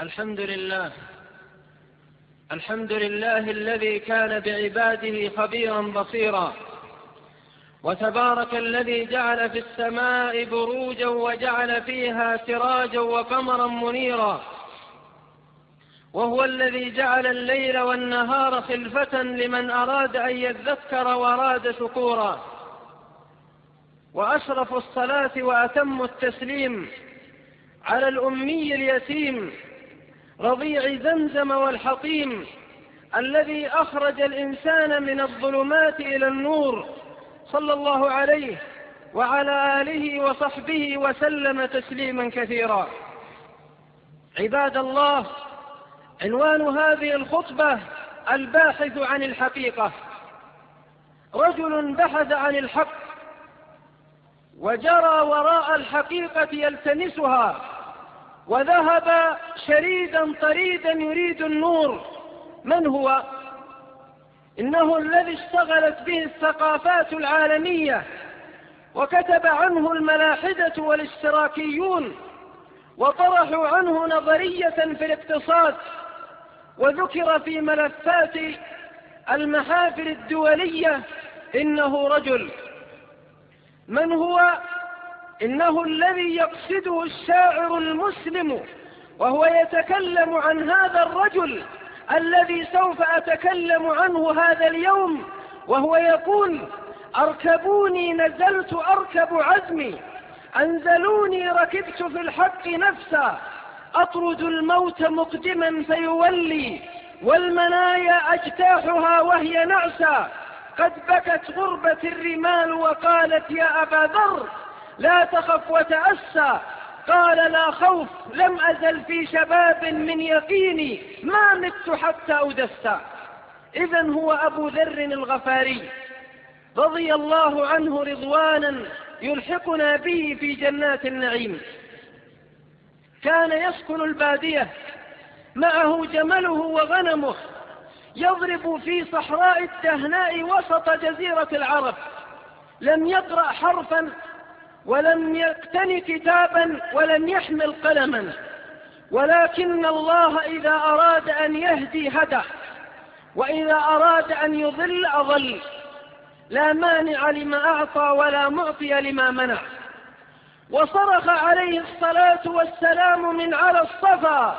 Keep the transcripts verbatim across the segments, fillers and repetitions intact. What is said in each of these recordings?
الحمد لله الحمد لله الذي كان بعباده خبيرا بصيرا، وتبارك الذي جعل في السماء بروجا وجعل فيها سراجا وقمرا منيرا، وهو الذي جعل الليل والنهار خلفة لمن أراد أن يذكر وأراد شكورا. وأشرف الصلاة وأتم التسليم على الأمي اليتيم رضيع زمزم والحطيم، الذي أخرج الإنسان من الظلمات إلى النور، صلى الله عليه وعلى آله وصحبه وسلم تسليما كثيرا. عباد الله، عنوان هذه الخطبة الباحث عن الحقيقة. رجل بحث عن الحق وجرى وراء الحقيقة يلتمسها، وذهب شريدا طريدا يريد النور. من هو؟ إنه الذي اشتغلت به الثقافات العالمية، وكتب عنه الملاحدة والاشتراكيون، وطرحوا عنه نظرية في الاقتصاد، وذكر في ملفات المحافل الدولية. إنه رجل. من هو؟ إنه الذي يقصده الشاعر المسلم وهو يتكلم عن هذا الرجل الذي سوف أتكلم عنه هذا اليوم، وهو يقول: أركبوني نزلت أركب عزمي، أنزلوني ركبت في الحق نفسا، أطرد الموت مقدما فيولي، والمنايا أجتاحها وهي نعسى، قد بكت غربة الرمال وقالت يا أبا ذر لا تخف وتأسى، قال لا خوف لم أزل في شباب من يقيني، ما مت حتى أدسى. إذن هو أبو ذر الغفاري رضي الله عنه رضوانا يلحقنا به في جنات النعيم. كان يسكن البادية، معه جمله وغنمه، يضرب في صحراء الدهناء وسط جزيرة العرب. لم يقرأ حرفا ولم يقتن كتابا ولم يحمل قلما، ولكن الله إذا أراد أن يهدي هدى، وإذا أراد أن يضل أضل، لا مانع لما أعطى ولا معطي لما منع. وصرخ عليه الصلاة والسلام من على الصفا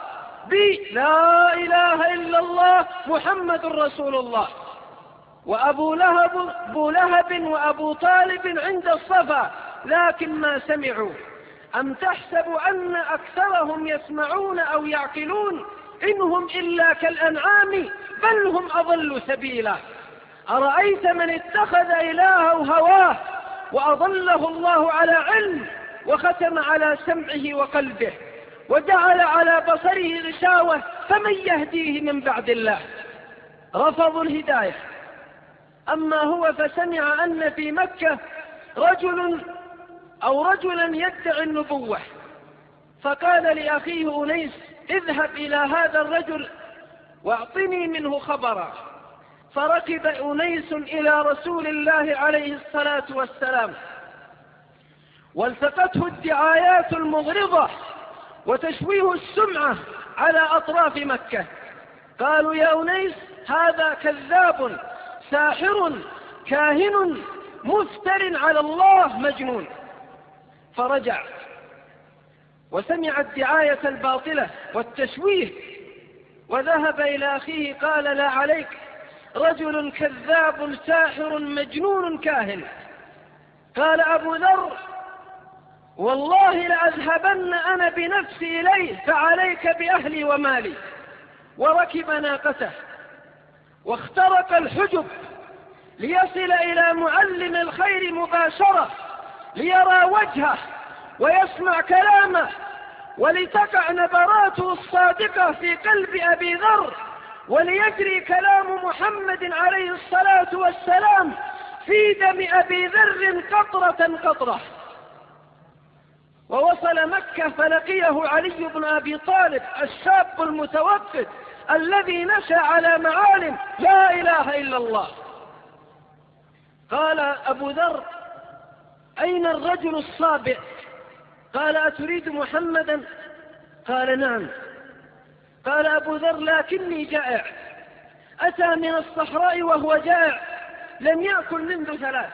بلا إله إلا الله محمد رسول الله. وأبو لهب, أبو لهب وأبو طالب عند الصفا، لكن ما سمعوا. أم تحسب أن أكثرهم يسمعون أو يعقلون؟ إنهم إلا كالأنعام بل هم أضل سبيلا. أرأيت من اتخذ إلهه هواه وأضله الله على علم، وختم على سمعه وقلبه، وجعل على بصره غشاوة، فمن يهديه من بعد الله؟ رفضوا الهداية. أما هو فسمع أن في مكة رجل أو رجلا يدعي النبوة، فقال لأخيه أنيس: اذهب إلى هذا الرجل واعطني منه خبرا. فركب أنيس إلى رسول الله عليه الصلاة والسلام، والتقته الدعايات المغرضة وتشويه السمعة على أطراف مكة. قالوا: يا أنيس، هذا كذاب ساحر كاهن مفتر على الله مجنون. فرجع وسمع الدعاية الباطلة والتشويه، وذهب إلى أخيه قال: لا عليك، رجل كذاب ساحر مجنون كاهن. قال أبو ذر: والله لأذهبن أنا بنفسي إليه، فعليك بأهلي ومالي. وركب ناقته واخترق الحجب ليصل إلى معلم الخير مباشرة، ليرى وجهه ويسمع كلامه، ولتقع نبراته الصادقة في قلب أبي ذر، وليجري كلام محمد عليه الصلاة والسلام في دم أبي ذر قطرة قطرة. ووصل مكة فلقيه علي بن أبي طالب الشاب المتوقد الذي نشأ على معالم لا إله إلا الله. قال أبو ذر: أين الرجل الصابئ؟ قال: أتريد محمدا؟ قال: نعم. قال أبو ذر: لكني جائع. أتى من الصحراء وهو جائع، لم يأكل منذ ثلاث،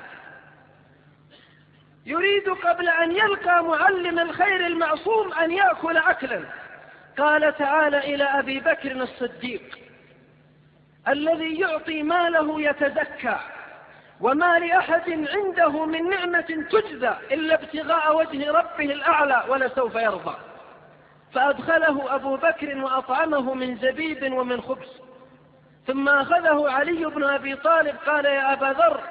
يريد قبل أن يلقى معلم الخير المعصوم أن يأكل أكلا. قال تعالى إلى أبي بكر الصديق الذي يعطي ماله يتزكى، وما لأحد عنده من نعمة تجزى إلا ابتغاء وجه ربه الأعلى ولسوف يرضى. فأدخله أبو بكر وأطعمه من زبيب ومن خبز، ثم أخذه علي بن أبي طالب قال: يا أبا ذر،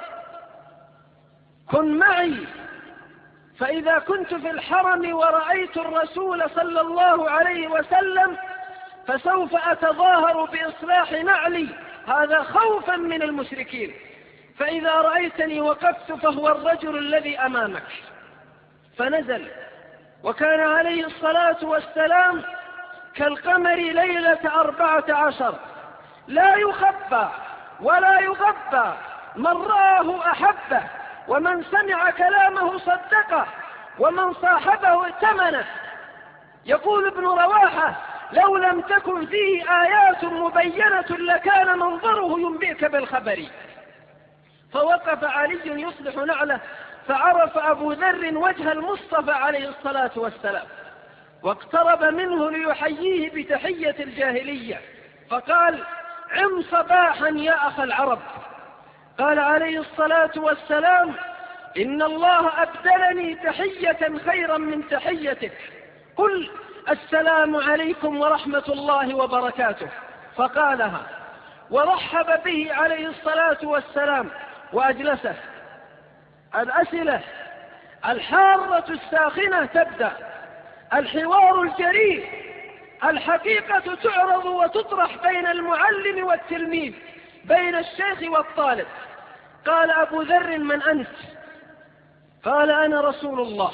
كن معي، فإذا كنت في الحرم ورأيت الرسول صلى الله عليه وسلم فسوف أتظاهر بإصلاح نعلي، هذا خوفا من المشركين، فإذا رأيتني وقفت فهو الرجل الذي أمامك. فنزل، وكان عليه الصلاة والسلام كالقمر ليلة أربعة عشر، لا يخبى ولا يغبى، من رآه أحبه، ومن سمع كلامه صدقه، ومن صاحبه ائتمنه. يقول ابن رواحة: لو لم تكن فيه آيات مبينة لكان منظره ينبئك بالخبر. فوقف علي يصلح نعله، فعرف أبو ذر وجه المصطفى عليه الصلاة والسلام، واقترب منه ليحييه بتحية الجاهلية، فقال: عم صباحا يا أخ العرب. قال عليه الصلاة والسلام: إن الله أبدلني تحية خيرا من تحيتك، قل السلام عليكم ورحمة الله وبركاته. فقالها ورحب به عليه الصلاة والسلام وأجلسه. الأسئلة الحارة الساخنة تبدأ، الحوار الجريء، الحقيقة تعرض وتطرح بين المعلم والتلميذ، بين الشيخ والطالب. قال أبو ذر: من أنت؟ قال: أنا رسول الله.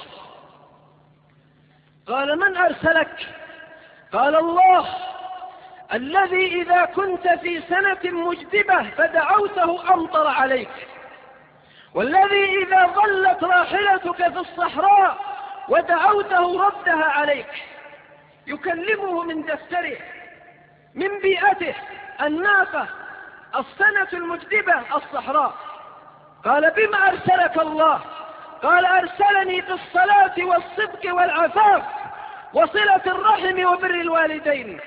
قال: من أرسلك؟ قال: الله الذي إذا كنت في سنة مجدبة فدعوته أمطر عليك، والذي إذا ظلت راحلتك في الصحراء ودعوته ردها عليك. يكلمه من دفتره، من بيئته، الناقة، السنة المجدبة، الصحراء. قال: بما أرسلك الله؟ قال: أرسلني بالصلاة والصدق والعفاف وصلة الرحم وبر الوالدين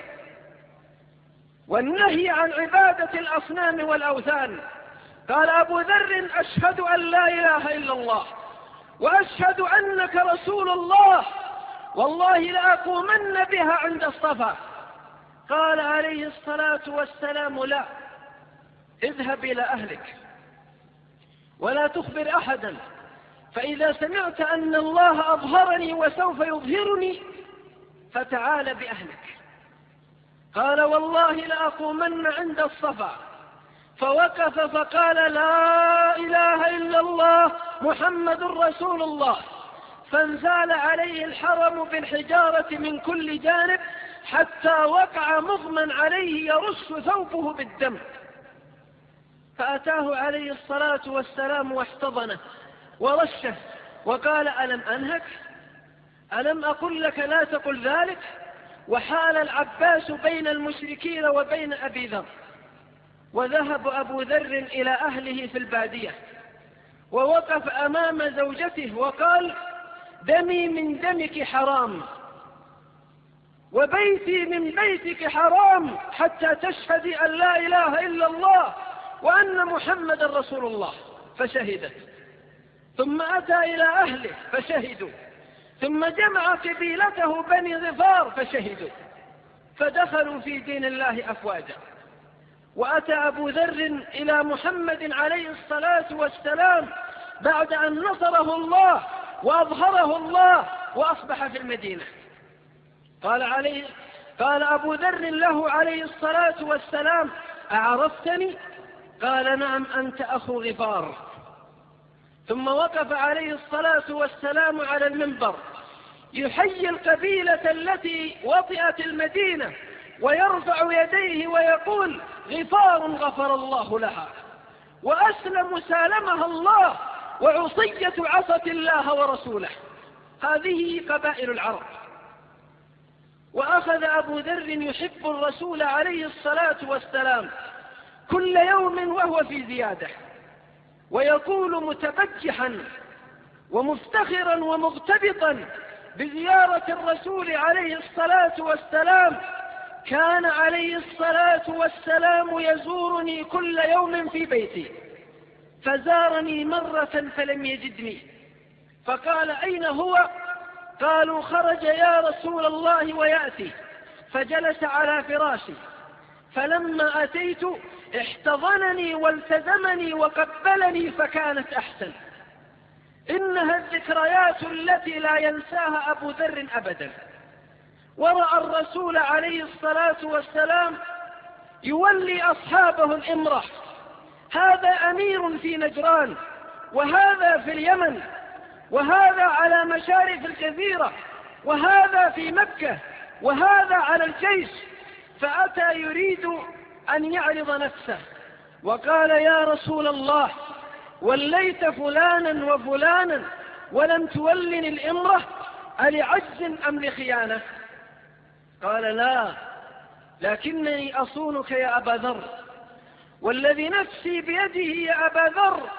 والنهي عن عبادة الأصنام والأوثان. قال أبو ذر: أشهد أن لا إله إلا الله وأشهد أنك رسول الله، والله لأقومن بها عند الصفا. قال عليه الصلاة والسلام: لا، اذهب إلى أهلك ولا تخبر أحدا، فإذا سمعت أن الله أظهرني وسوف يظهرني فتعال بأهلك. قال: والله لأقومن عند الصفا. فوقف فقال: لا إله إلا الله محمد رسول الله. فانزال عليه الحرم بالحجارة من كل جانب حتى وقع مغمى عليه يرش ثوبه بالدم. فأتاه عليه الصلاة والسلام واحتضنه ورشه وقال: ألم أنهك؟ ألم أقل لك لا تقل ذلك؟ وحال العباس بين المشركين وبين أبي ذر. وذهب أبو ذر إلى أهله في البادية، ووقف أمام زوجته وقال: دمي من دمك حرام، وبيتي من بيتك حرام، حتى تشهدي أن لا إله إلا الله وأن محمد رسول الله. فشهدت. ثم أتى إلى أهله فشهدوا، ثم جمع قبيلته بني ظفار فشهدوا، فدخلوا في دين الله أفواجا. وأتى أبو ذر إلى محمد عليه الصلاة والسلام بعد أن نصره الله وأظهره الله وأصبح في المدينة. قال عليه قال أبو ذر له عليه الصلاة والسلام: أعرفتني؟ قال: نعم، أنت أخو غفار. ثم وقف عليه الصلاة والسلام على المنبر يحيي القبيلة التي وطئت المدينة، ويرفع يديه ويقول: غفار غفر الله لها، وأسلم سالمها الله، وعصية عصت الله ورسوله. هذه قبائل العرب. وأخذ أبو ذر يحب الرسول عليه الصلاة والسلام كل يوم وهو في زيادة، ويقول متبجحا ومفتخرا ومغتبطا بزيارة الرسول عليه الصلاة والسلام: كان عليه الصلاة والسلام يزورني كل يوم في بيتي، فزارني مرة فلم يجدني، فقال: أين هو؟ قالوا: خرج يا رسول الله ويأتي. فجلس على فراشي، فلما أتيت احتضنني والتزمني وقبلني، فكانت أحسن. إنها الذكريات التي لا ينساها أبو ذر أبدا. ورأى الرسول عليه الصلاة والسلام يولي أصحابه الإمرة، هذا أمير في نجران، وهذا في اليمن، وهذا على مشارف الجزيرة، وهذا في مكة، وهذا على الجيش. فأتى يريد أن يعرض نفسه وقال: يا رسول الله، وليت فلانا وفلانا ولم تولني الإمرة، ألعجز أم لخيانة؟ قال: لا، لكنني أصونك يا أبا ذر، والذي نفسي بيده يا أبا ذر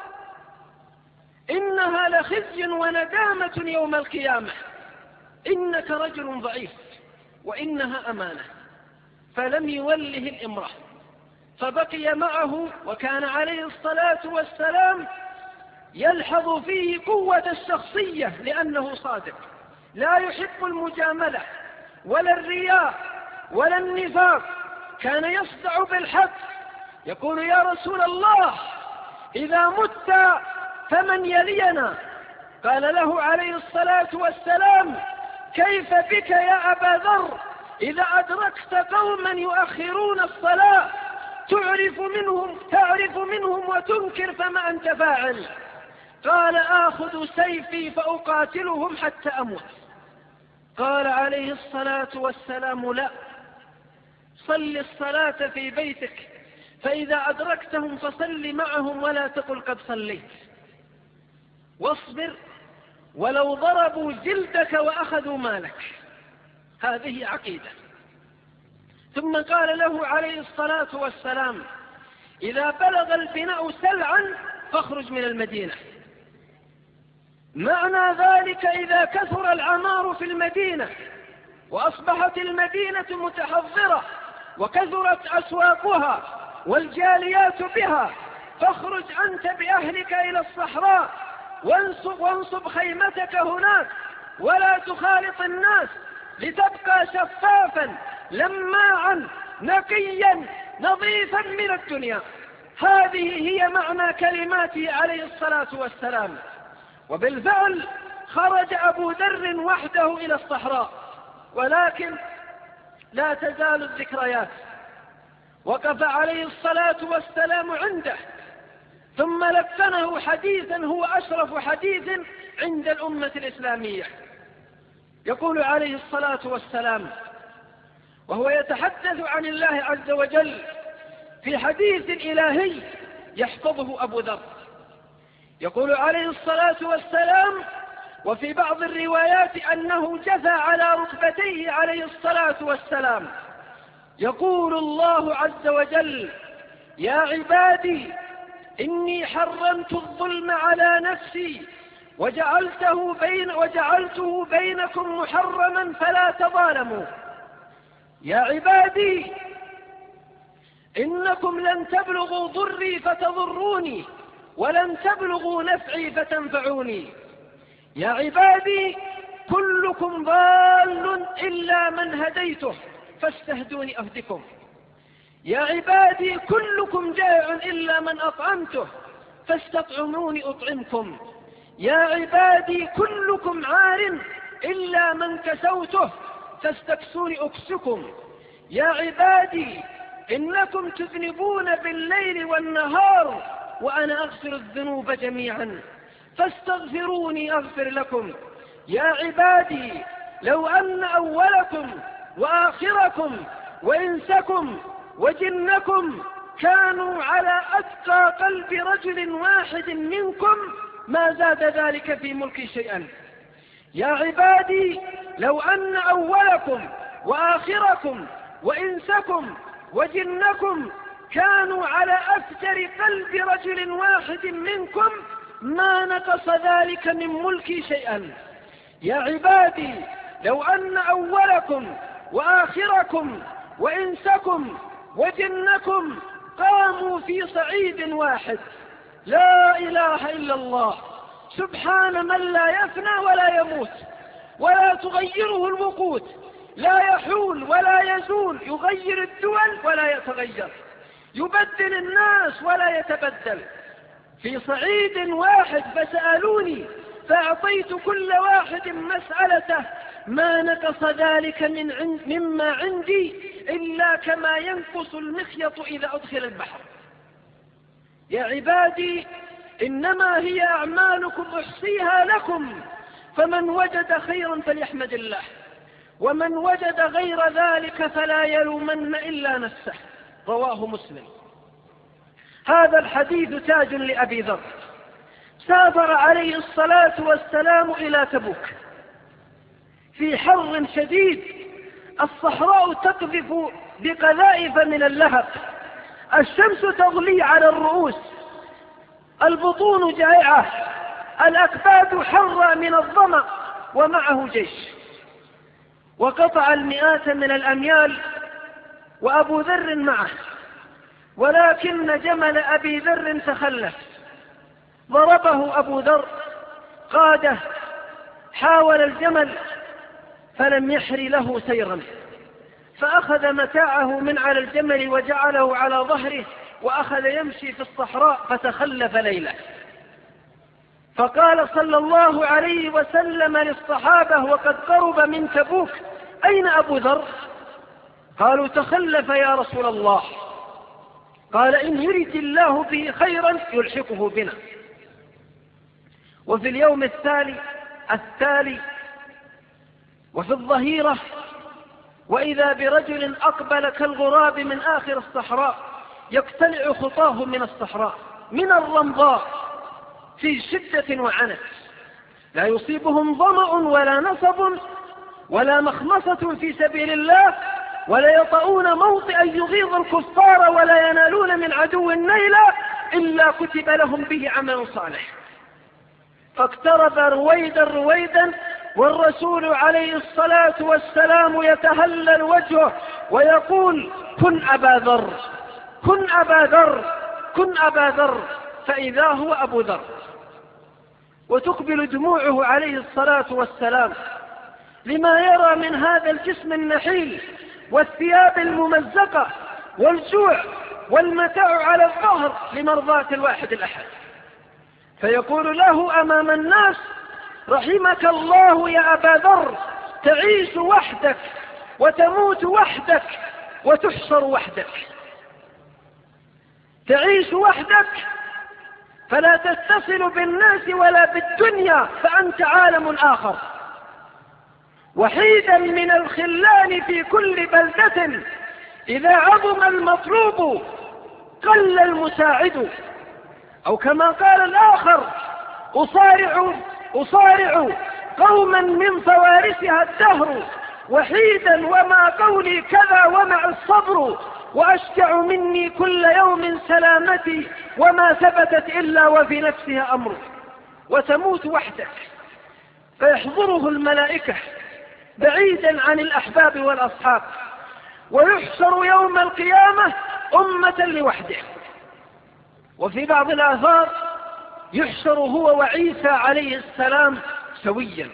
إنها لخزي وندامة يوم القيامة، إنك رجل ضعيف وإنها أمانة. فلم يوله الإمرة، فبقي معه، وكان عليه الصلاة والسلام يلحظ فيه قوة الشخصية لأنه صادق، لا يحب المجاملة ولا الرياء ولا النفاق، كان يصدع بالحق. يقول: يا رسول الله، إذا مت فمن يلينا؟ قال له عليه الصلاة والسلام: كيف بك يا أبا ذر إذا أدركت قوما يؤخرون الصلاة، تعرف منهم تعرف منهم وتنكر، فما أنت فاعل؟ قال: آخذ سيفي فأقاتلهم حتى أموت. قال عليه الصلاة والسلام: لا، صل الصلاة في بيتك، فإذا أدركتهم فصل معهم ولا تقل قد صليت، واصبر ولو ضربوا جلدك وأخذوا مالك. هذه عقيدة. ثم قال له عليه الصلاة والسلام: إذا بلغ البناء سلعا فاخرج من المدينة. معنى ذلك إذا كثر العمار في المدينة وأصبحت المدينة متحضرة وكثرت أسواقها والجاليات بها، فاخرج أنت بأهلك إلى الصحراء وانصب, وانصب خيمتك هناك، ولا تخالط الناس، لتبقى شفافا لماعا نقيا نظيفا من الدنيا. هذه هي معنى كلماته عليه الصلاة والسلام. وبالفعل خرج أبو ذر وحده إلى الصحراء، ولكن لا تزال الذكريات. وقف عليه الصلاة والسلام عنده، ثم لقنه حديثا هو أشرف حديث عند الأمة الإسلامية. يقول عليه الصلاة والسلام وهو يتحدث عن الله عز وجل في حديث إلهي يحفظه أبو ذر، يقول عليه الصلاة والسلام: وفي بعض الروايات أنه جثى على ركبتيه عليه الصلاة والسلام، يقول الله عز وجل: يا عبادي إني حرمت الظلم على نفسي وجعلته, بين وجعلته بينكم محرما فلا تظالموا. يا عبادي إنكم لن تبلغوا ضري فتضروني، ولن تبلغوا نفعي فتنفعوني. يا عبادي كلكم ضال إلا من هديته فاستهدوني أهدكم. يا عبادي كلكم جائع إلا من أطعمته فاستطعموني أطعمكم. يا عبادي كلكم عار إلا من كسوته فاستكسوني أكسكم. يا عبادي إنكم تذنبون بالليل والنهار وأنا أغفر الذنوب جميعا فاستغفروني أغفر لكم. يا عبادي لو أن أولكم وآخركم وإنسكم وجنكم كانوا على أتقى قلب رجل واحد منكم ما زاد ذلك في ملكي شيئا. يا عبادي لو أن أولكم وآخركم وإنسكم وجنكم كانوا على أفجر قلب رجل واحد منكم ما نقص ذلك من ملكي شيئا. يا عبادي لو أن أولكم وآخركم وإنسكم وجنكم قاموا في صعيد واحد، لا إله إلا الله، سبحان من لا يفنى ولا يموت ولا تغيره الوقود، لا يحول ولا يزول، يغير الدول ولا يتغير، يبدل الناس ولا يتبدل، في صعيد واحد فسألوني فأعطيت كل واحد مسألته ما نقص ذلك من عند مما عندي إلا كما ينقص المخيط إذا أدخل البحر. يا عبادي إنما هي أعمالكم أحصيها لكم، فمن وجد خيرا فليحمد الله، ومن وجد غير ذلك فلا يلومن إلا نفسه. رواه مسلم. هذا الحديث تاج لأبي ذر. سافر عليه الصلاة والسلام إلى تبوك في حر شديد، الصحراء تقذف بقذائف من اللهب، الشمس تغلي على الرؤوس، البطون جائعة، الأكباد حرة من الظمأ، ومعه جيش، وقطع المئات من الأميال وأبو ذر معه، ولكن جمل أبي ذر تخلف، ضربه أبو ذر، قاده، حاول الجمل فلم يحر له سيرا، فأخذ متاعه من على الجمل وجعله على ظهره وأخذ يمشي في الصحراء فتخلف ليلة. فقال صلى الله عليه وسلم للصحابة وقد قرب من تبوك: أين أبو ذر؟ قالوا: تخلف يا رسول الله. قال: إن يرد الله به خيرا يلحقه بنا. وفي اليوم التالي التالي وفي الظهيرة وإذا برجل أقبل كالغراب من آخر الصحراء يقتلع خطاه من الصحراء من الرمضاء في شدة وعنت، لا يصيبهم ظمأ ولا نصب ولا مخمصة في سبيل الله، ولا يطؤون موطئا يغيظ الكفار ولا ينالون من عدو نيلا إلا كتب لهم به عمل صالح. فاقترب رويدا رويدا والرسول عليه الصلاة والسلام يتهلل وجهه ويقول: كن أبا ذر، كن أبا ذر، كن أبا ذر، فإذا هو أبو ذر. وتقبل دموعه عليه الصلاة والسلام لما يرى من هذا الجسم النحيل والثياب الممزقة والجوع والمتاع على الظهر لمرضاة الواحد الأحد، فيقول له أمام الناس: رحمك الله يا أبا ذر، تعيش وحدك وتموت وحدك وتحشر وحدك. تعيش وحدك فلا تتصل بالناس ولا بالدنيا، فأنت عالم آخر. وحيدا من الخلان في كل بلدة، إذا عظم المطلوب قل المساعد. أو كما قال الآخر: أصارع أصارع قوما من فوارسها الدهر، وحيدا وما قولي كذا ومع الصبر، وأشجع مني كل يوم سلامتي وما ثبتت إلا وفي نفسها أمر. وتموت وحدك فيحضره الملائكة بعيدا عن الأحباب والأصحاب، ويحشر يوم القيامة أمة لوحده. وفي بعض الآثار يحشر هو وعيسى عليه السلام سويا.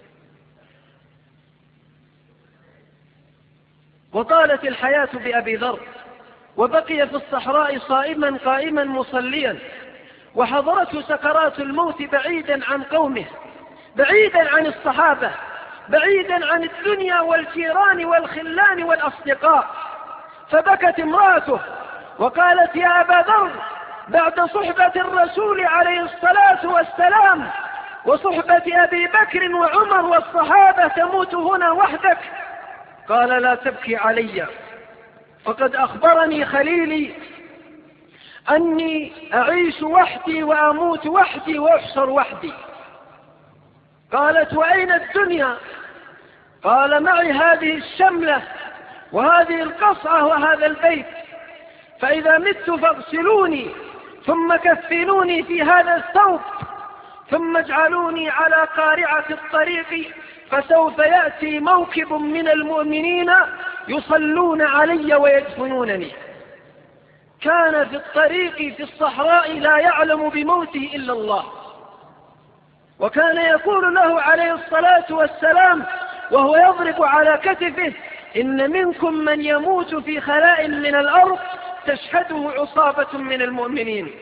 وطالت الحياة بأبي ذر، وبقي في الصحراء صائما قائما مصليا، وحضرته سكرات الموت بعيدا عن قومه، بعيدا عن الصحابة، بعيدا عن الدنيا والجيران والخلان والأصدقاء. فبكت امرأته وقالت: يا أبا ذر، بعد صحبة الرسول عليه الصلاة والسلام وصحبة أبي بكر وعمر والصحابة تموت هنا وحدك؟ قال: لا تبكي علي، فقد أخبرني خليلي أني أعيش وحدي وأموت وحدي وأحشر وحدي. قالت: وأين الدنيا؟ قال معي هذه الشملة وهذه القصعة وهذا البيت، فإذا مت فاغسلوني ثم كفنوني في هذا الثوب ثم اجعلوني على قارعة الطريق، فسوف يأتي موكب من المؤمنين يصلون علي ويدفنونني. كان في الطريق في الصحراء لا يعلم بموته إلا الله، وكان يقول له عليه الصلاة والسلام وهو يضرب على كتفه: إن منكم من يموت في خلاء من الأرض تشهده عصابة من المؤمنين.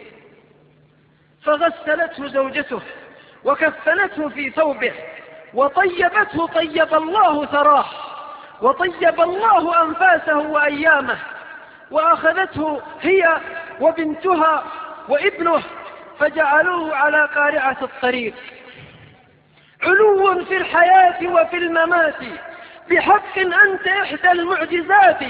فغسلته زوجته وكفنته في ثوبه وطيبته، طيب الله ثراه وطيب الله أنفاسه وأيامه، وأخذته هي وبنتها وابنه فجعلوه على قارعة الطريق. علو في الحياة وفي الممات، بحق أنت إحدى المعجزات،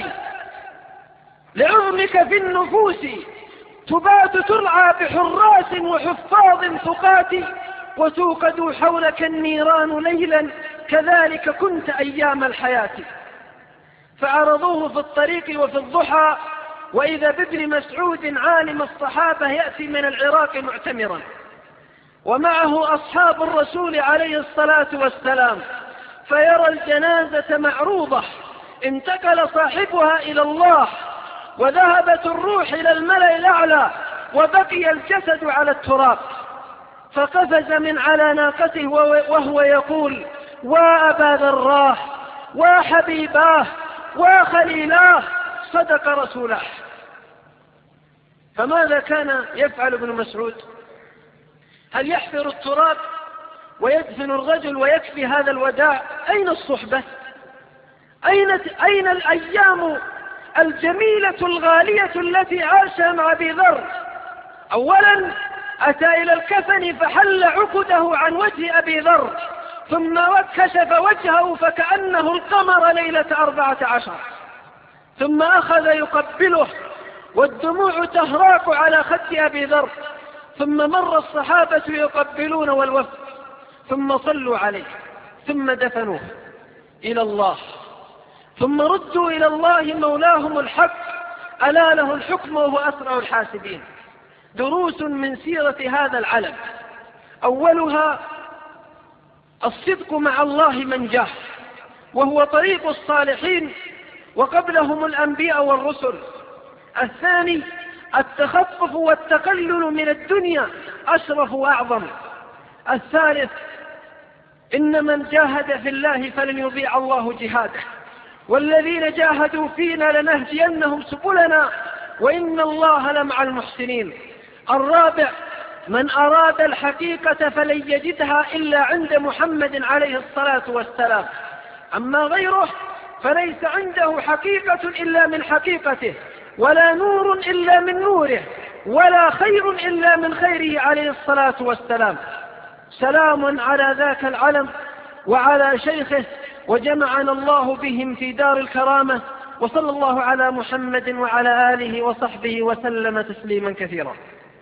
لعظمك في النفوس تبات ترعى بحراس وحفاظ ثقات، وتوقد حولك النيران ليلا، كذلك كنت أيام الحياة. فعرضوه في الطريق وفي الضحى، وإذا بابن مسعود عالم الصحابة يأتي من العراق معتمرا، ومعه أصحاب الرسول عليه الصلاة والسلام، فيرى الجنازة معروضة، انتقل صاحبها إلى الله، وذهبت الروح إلى الملأ الأعلى، وبقي الجسد على التراب. فقفز من على ناقته وهو يقول: وأبا ذراه وحبيباه وخليلاه، صدق رسوله. فماذا كان يفعل ابن مسعود؟ هل يحفر التراب ويدفن الرجل ويكفي هذا الوداع؟ أين الصحبة؟ أين, أين الأيام الجميلة الغالية التي عاشها مع أبي ذر؟ أولا أتى إلى الكفن فحل عقده عن وجه أبي ذر، ثم كشف وجهه فكأنه القمر ليلة أربعة عشر، ثم أخذ يقبله والدموع تهراق على خد أبي ذر، ثم مر الصحابة يقبلون والوفد، ثم صلوا عليه، ثم دفنوه إلى الله، ثم ردوا إلى الله مولاهم الحق، ألا له الحكم وهو أسرع الحاسبين. دروس من سيرة هذا العلم، أولها الصدق مع الله من جاه، وهو طريق الصالحين وقبلهم الأنبياء والرسل. الثاني التخفف والتقلل من الدنيا، أشرف وأعظم. الثالث إن من جاهد في الله فلن يضيع الله جهاده، والذين جاهدوا فينا لنهدينهم سبلنا وإن الله لمع المحسنين. الرابع من أراد الحقيقة فلن يجدها إلا عند محمد عليه الصلاة والسلام، أما غيره فليس عنده حقيقة إلا من حقيقته، ولا نور إلا من نوره، ولا خير إلا من خيره عليه الصلاة والسلام. سلام على ذاك العلم وعلى شيخه، وجمعنا الله بهم في دار الكرامة، وصلى الله على محمد وعلى آله وصحبه وسلم تسليما كثيرا.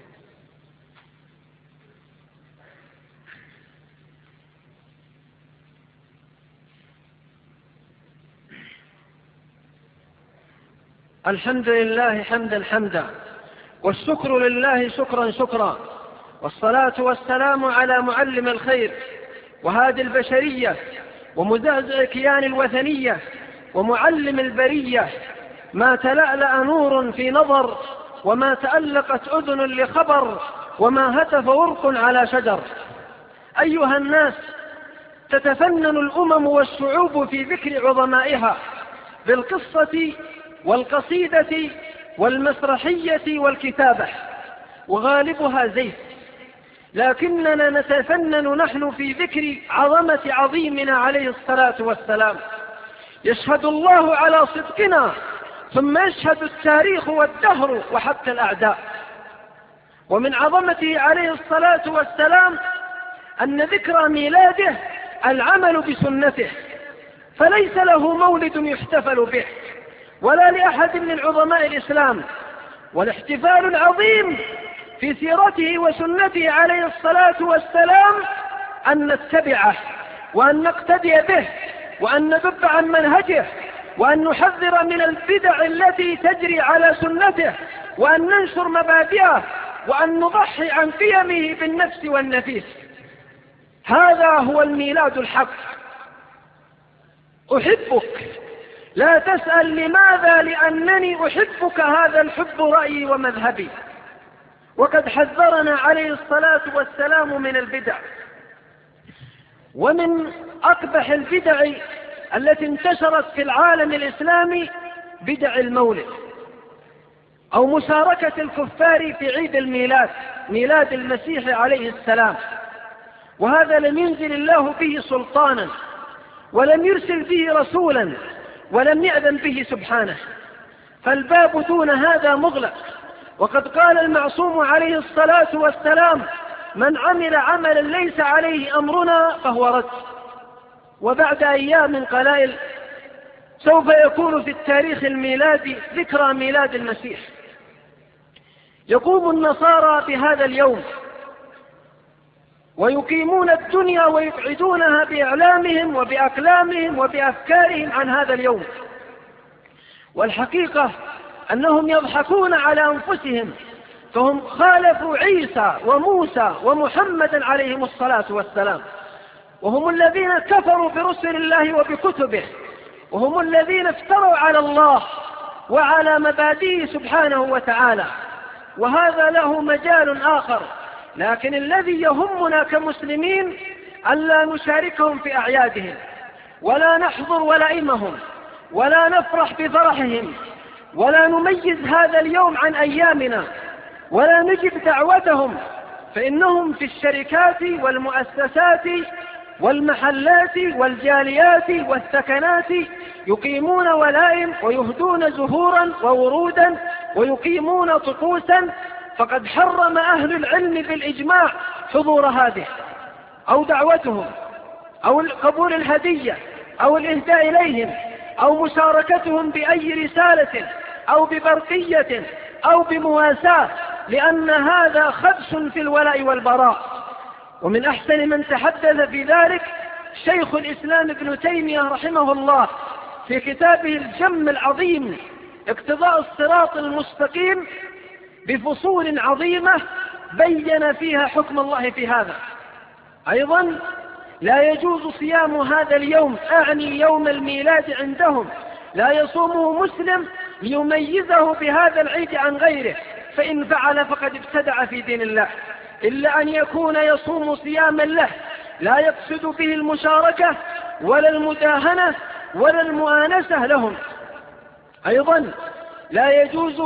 الحمد لله حمدا حمدا، والشكر لله شكرا شكرا، والصلاة والسلام على معلم الخير وهادي البشرية ومزعزع كيان الوثنية ومعلم البرية. ما تلألأ نور في نظر، وما تألقت أذن لخبر، وما هتف ورق على شجر. أيها الناس، تتفنن الأمم والشعوب في ذكر عظمائها بالقصة والقصيدة والمسرحية والكتابة، وغالبها زيف، لكننا نتفنن نحن في ذكر عظمة عظيمنا عليه الصلاة والسلام. يشهد الله على صدقنا، ثم يشهد التاريخ والدهر وحتى الأعداء. ومن عظمته عليه الصلاة والسلام أن ذكرى ميلاده العمل بسنته، فليس له مولد يحتفل به ولا لأحد من عظماء الإسلام. والاحتفال العظيم في سيرته وسنته عليه الصلاة والسلام أن نتبعه وأن نقتدي به، وأن ندب عن منهجه، وأن نحذر من البدع التي تجري على سنته، وأن ننشر مبادئه، وأن نضحي عن قيمه بالنفس والنفيس. هذا هو الميلاد الحق. أحبك، لا تسأل لماذا، لأنني أحبك، هذا الحب رأيي ومذهبي. وقد حذرنا عليه الصلاة والسلام من البدع، ومن أقبح البدع التي انتشرت في العالم الإسلامي بدع المولد، أو مشاركة الكفار في عيد الميلاد، ميلاد المسيح عليه السلام. وهذا لم ينزل الله به سلطانا، ولم يرسل به رسولا، ولم يأذن به سبحانه، فالباب دون هذا مغلق. وقد قال المعصوم عليه الصلاة والسلام: من عمل عملا ليس عليه أمرنا فهو رد. وبعد أيام قلائل سوف يكون في التاريخ الميلادي ذكرى ميلاد المسيح. يقوم النصارى بهذا اليوم ويقيمون الدنيا ويبعدونها بإعلامهم وبأقلامهم وبأفكارهم عن هذا اليوم، والحقيقة أنهم يضحكون على أنفسهم، فهم خالفوا عيسى وموسى ومحمد عليهم الصلاة والسلام، وهم الذين كفروا برسل الله وبكتبه، وهم الذين افتروا على الله وعلى مبادئه سبحانه وتعالى. وهذا له مجال آخر، لكن الذي يهمنا كمسلمين ألا نشاركهم في أعيادهم، ولا نحضر ولائمهم، ولا نفرح بفرحهم، ولا نميز هذا اليوم عن أيامنا، ولا نجب دعوتهم، فإنهم في الشركات والمؤسسات والمحلات والجاليات والسكنات يقيمون ولائم ويهدون زهورا وورودا ويقيمون طقوسا، فقد حرم أهل العلم بالإجماع حضور هذه أو دعوتهم أو قبول الهدية أو الإهداء إليهم أو مشاركتهم بأي رسالة أو ببرقية أو بمواساة، لأن هذا خبث في الولاء والبراء. ومن أحسن من تحدث في ذلك شيخ الإسلام ابن تيمية رحمه الله في كتابه الجم العظيم اقتضاء الصراط المستقيم بفصول عظيمة بين فيها حكم الله في هذا. أيضا لا يجوز صيام هذا اليوم، أعني يوم الميلاد عندهم، لا يصومه مسلم ليميزه بهذا العيد عن غيره، فإن فعل فقد ابتدع في دين الله، إلا أن يكون يصوم صياما له لا يقصد به المشاركة ولا المداهنة ولا المؤانسة لهم. أيضا لا يجوز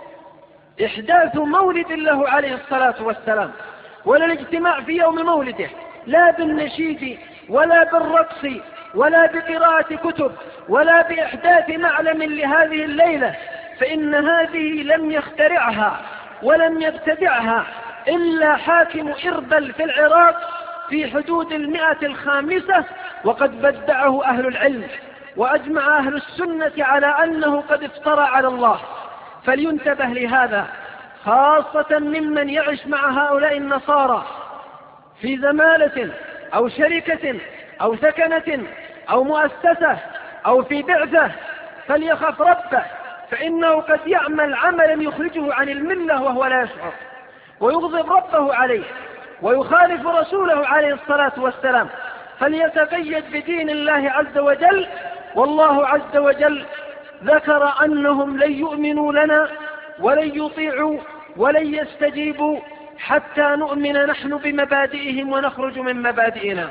إحداث مولد له عليه الصلاة والسلام، ولا الاجتماع في يوم مولده، لا بالنشيد ولا بالرقص ولا بقراءة كتب ولا بإحداث معلم لهذه الليلة، فإن هذه لم يخترعها ولم يبتدعها إلا حاكم إربل في العراق في حدود المئة الخامسة، وقد بدعه أهل العلم، وأجمع أهل السنة على أنه قد افترى على الله. فلينتبه لهذا، خاصة ممن يعيش مع هؤلاء النصارى في زمالة أو شركة أو سكنة أو مؤسسة أو في بعثة، فليخف ربه، فإنه قد يعمل عملا يخرجه عن الملة وهو لا يشعر، ويغضب ربه عليه ويخالف رسوله عليه الصلاة والسلام. فليتقيد بدين الله عز وجل، والله عز وجل ذكر أنهم لن يؤمنوا لنا ولن يطيعوا ولن يستجيبوا حتى نؤمن نحن بمبادئهم ونخرج من مبادئنا.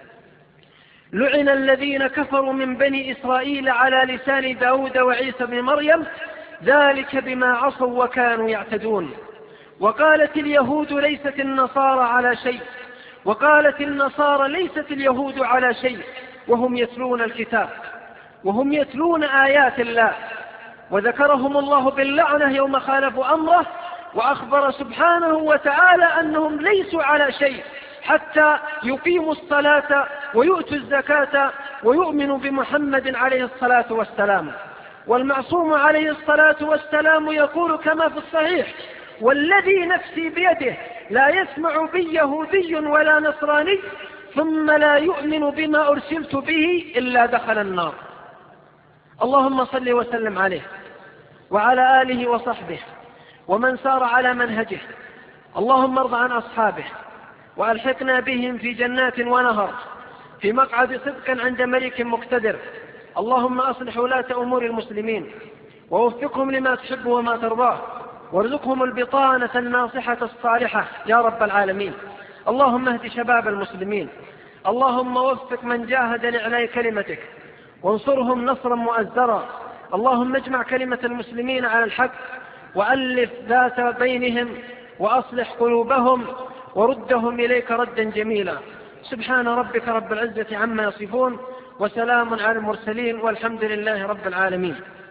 لعن الذين كفروا من بني إسرائيل على لسان داود وعيسى بن مريم ذلك بما عصوا وكانوا يعتدون. وقالت اليهود ليست النصارى على شيء، وقالت النصارى ليست اليهود على شيء، وهم يتلون الكتاب وهم يتلون آيات الله. وذكرهم الله باللعنة يوم خالفوا أمره، وأخبر سبحانه وتعالى أنهم ليسوا على شيء حتى يقيموا الصلاة ويؤتوا الزكاة ويؤمنوا بمحمد عليه الصلاة والسلام. والمعصوم عليه الصلاة والسلام يقول كما في الصحيح: والذي نفسي بيده لا يسمع بي يهودي ولا نصراني ثم لا يؤمن بما أرسلت به إلا دخل النار. اللهم صل وسلم عليه وعلى آله وصحبه ومن سار على منهجه. اللهم ارض عن أصحابه وألحقنا بهم في جنات ونهر في مقعد صدق عند ملك مقتدر. اللهم أصلح ولاة أمور المسلمين ووفقهم لما تحب وما ترضاه، وارزقهم البطانة الناصحة الصالحة يا رب العالمين. اللهم اهد شباب المسلمين، اللهم وفق من جاهد لإعلاء كلمتك وانصرهم نصرا مؤزرا. اللهم اجمع كلمة المسلمين على الحق وألف ذات بينهم وأصلح قلوبهم وردهم إليك ردا جميلا. سبحان ربك رب العزة عما يصفون وسلام على المرسلين والحمد لله رب العالمين.